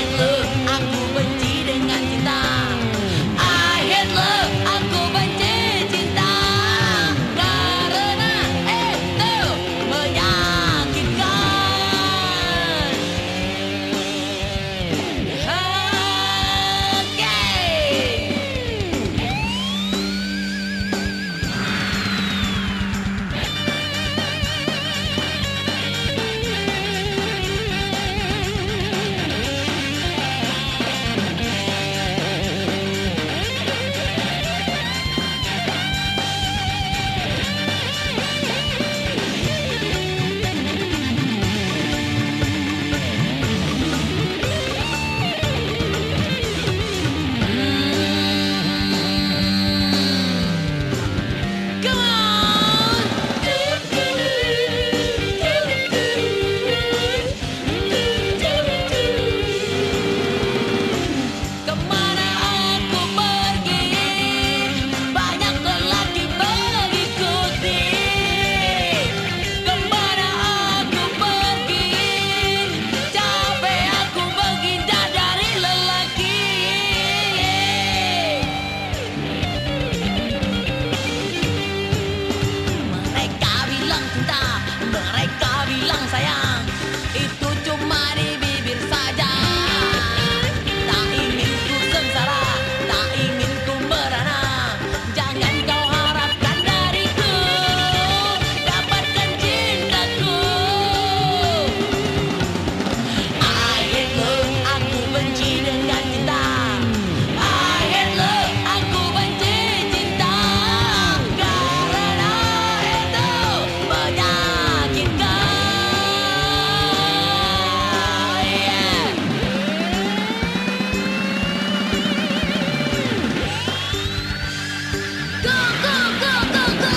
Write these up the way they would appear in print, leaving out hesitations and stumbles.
hate love, aku benci dengan cinta. I hate love, aku benci cinta. Karena itu menyakitkan. Mereka bilang sayang, itu cuma di bibir saja. Tak ingin ku sengsara, tak ingin ku merana. Jangan kau harapkan dariku dapatkan cintaku. I hate love, aku benci dengan cinta. I hate love, aku benci cinta. Karena itu menyakitkan. Go, go, go, go, go!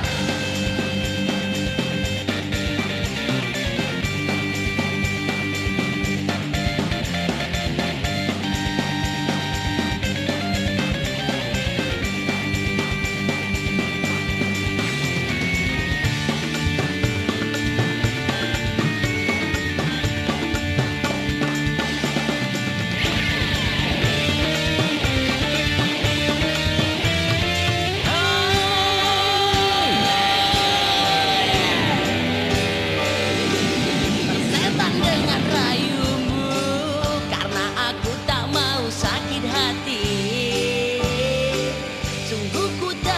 Setan dengan rayumu, karena aku tak mau sakit hati. Sungguh ku tak